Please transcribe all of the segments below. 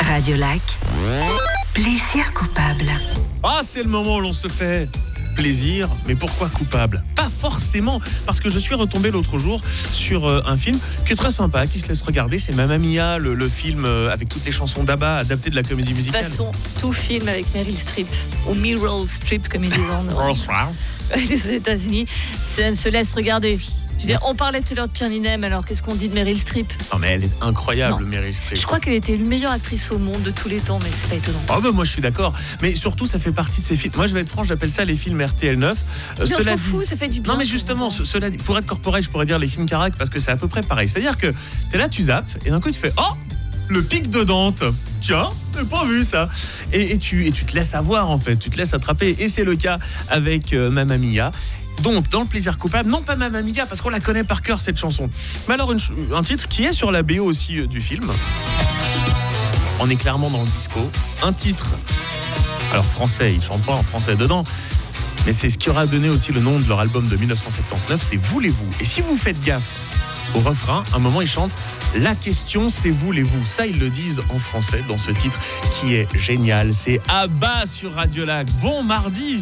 Radiolac, plaisir coupable. Ah, c'est le moment où l'on se fait plaisir, mais pourquoi coupable ? Pas forcément, parce que je suis retombé l'autre jour sur un film qui est très sympa, qui se laisse regarder, c'est Mamma Mia, le film avec toutes les chansons d'Abba adaptées de la comédie musicale. De toute façon, tout film avec Meryl Streep, ou Meryl Streep comme ils disent des États-Unis, ça se laisse regarder. Je veux dire, on parlait tout à l'heure de Pierre Niney, alors qu'est-ce qu'on dit de Meryl Streep ? Non mais elle est incroyable, Meryl Streep. Je crois qu'elle était une meilleure actrice au monde de tous les temps, mais c'est pas étonnant. Oh bah moi je suis d'accord, mais surtout ça fait partie de ces films. Moi je vais être franc, j'appelle ça les films RTL 9. On s'en fout, ça fait du bien. Non mais justement, cela dit, pour être corporel, je pourrais dire les films Carac parce que c'est à peu près pareil. C'est-à-dire que t'es là, tu zappes et d'un coup tu fais oh, le pic de Dante. Tiens, j'ai pas vu ça. Et tu te laisses avoir en fait, tu te laisses attraper. Et c'est le cas avec Mamma Mia. Donc, dans le plaisir coupable, non pas Mamma Mia, parce qu'on la connaît par cœur cette chanson, mais alors un titre qui est sur la BO aussi du film. On est clairement dans le disco. Un titre, alors français, ils chantent pas en français dedans, mais c'est ce qui aura donné aussi le nom de leur album de 1979, c'est Voulez-vous. Et si vous faites gaffe au refrain, à un moment ils chantent la question c'est voulez-vous. Ça ils le disent en français dans ce titre qui est génial. C'est Abba sur Radiolac. Bon mardi.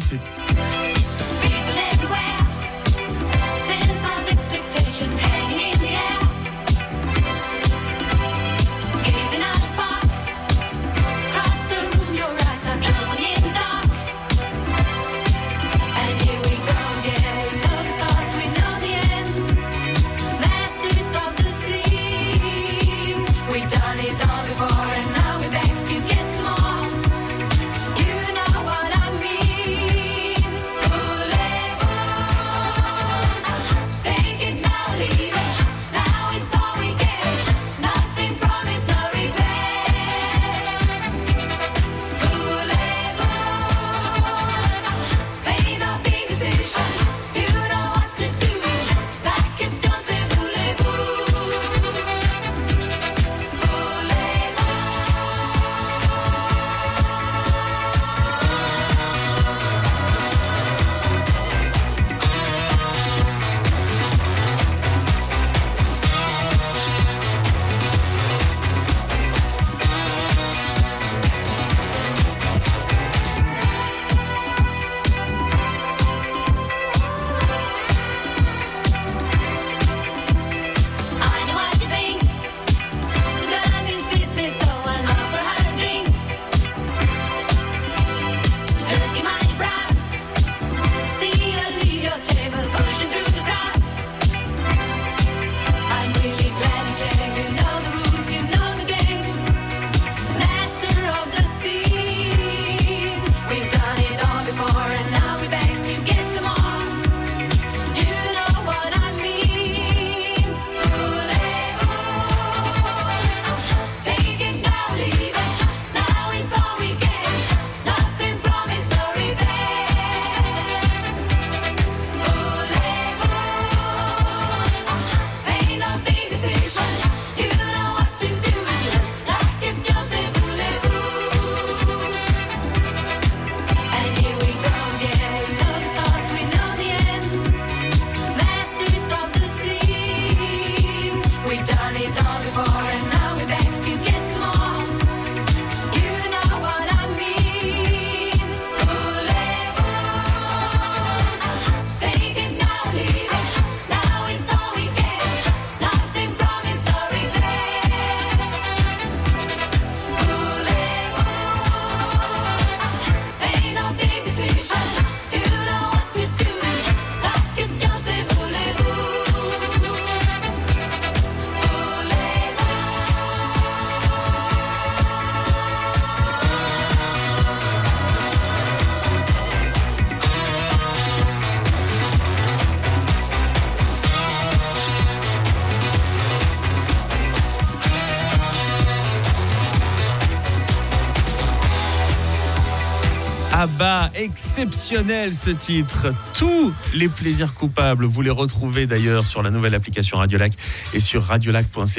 Abba, exceptionnel ce titre. Tous les plaisirs coupables, vous les retrouvez d'ailleurs sur la nouvelle application Radiolac et sur radiolac.ca.